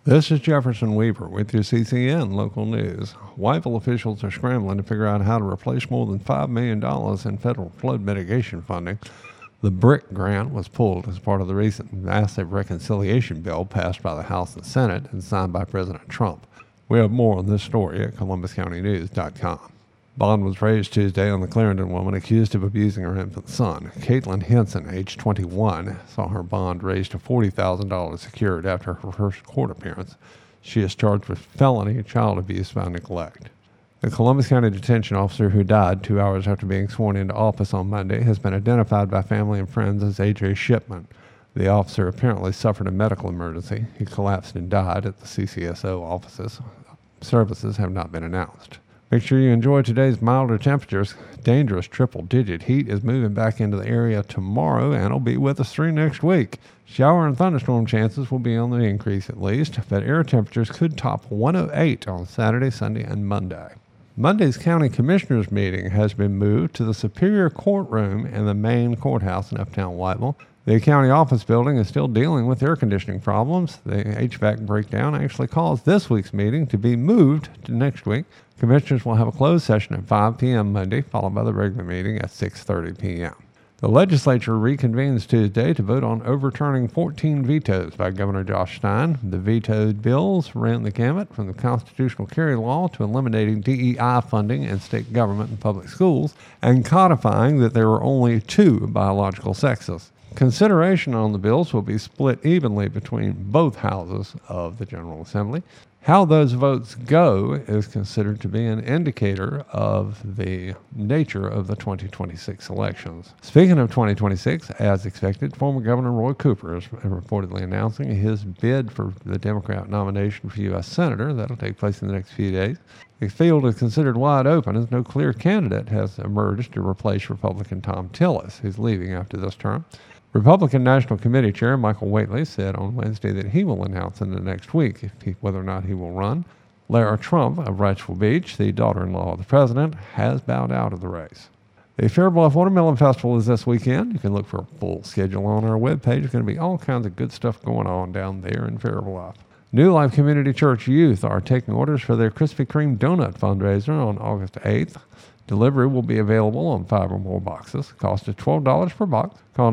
This is Jefferson Weaver with your CCN Local News. Whiteville officials are scrambling to figure out how to replace more than $5 million in federal flood mitigation funding. The BRIC grant was pulled as part of the recent massive reconciliation bill passed by the House and Senate and signed by President Trump. We have more on this story at ColumbusCountyNews.com. Bond was raised Tuesday on the Clarendon woman accused of abusing her infant son. Caitlin Henson, age 21, saw her bond raised to $40,000 secured after her first court appearance. She is charged with felony child abuse by neglect. The Columbus County detention officer who died 2 hours after being sworn into office on Monday has been identified by family and friends as A.J. Shipman. The officer apparently suffered a medical emergency. He collapsed and died at the CCSO offices. Services have not been announced. Make sure you enjoy today's milder temperatures. Dangerous triple-digit heat is moving back into the area tomorrow and will be with us through next week. Shower and thunderstorm chances will be on the increase at least, but air temperatures could top 108 on Saturday, Sunday, and Monday. Monday's county commissioners meeting has been moved to the Superior Courtroom in the main courthouse in uptown Whiteville. The county office building is still dealing with air conditioning problems. The HVAC breakdown actually caused this week's meeting to be moved to next week. Commissioners will have a closed session at 5 p.m. Monday, followed by the regular meeting at 6:30 p.m. The legislature reconvenes Tuesday to vote on overturning 14 vetoes by Governor Josh Stein. The vetoed bills ran the gamut from the constitutional carry law to eliminating DEI funding in state government and public schools and codifying that there are only two biological sexes. Consideration on the bills will be split evenly between both houses of the General Assembly. How those votes go is considered to be an indicator of the nature of the 2026 elections. Speaking of 2026, as expected, former Governor Roy Cooper is reportedly announcing his bid for the Democrat nomination for U.S. Senator. That'll take place in the next few days. The field is considered wide open as no clear candidate has emerged to replace Republican Thom Tillis, who's leaving after this term. Republican National Committee Chair Michael Whately said on Wednesday that he will announce in the next week whether or not he will run. Lara Trump of Rachel Beach, the daughter-in-law of the president, has bowed out of the race. The Fair Bluff Watermelon Festival is this weekend. You can look for a full schedule on our webpage. There's going to be all kinds of good stuff going on down there in Fair Bluff. New Life Community Church youth are taking orders for their Krispy Kreme donut fundraiser on August 8th. Delivery will be available on 5 or more boxes. Cost is $12 per box. Call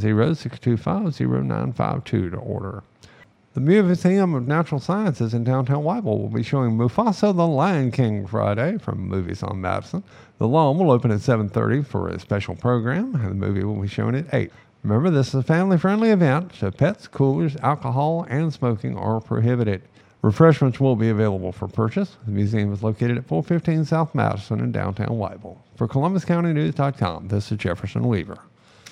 910-625-0952 to order. The Museum of Natural Sciences in downtown Whiteville will be showing Mufasa the Lion King Friday from Movies on Madison. The lawn will open at 7:30 for a special program, and the movie will be shown at 8. Remember, this is a family-friendly event, so pets, coolers, alcohol, and smoking are prohibited. Refreshments will be available for purchase. The museum is located at 415 South Madison in downtown Whiteville. For ColumbusCountyNews.com, this is Jefferson Weaver.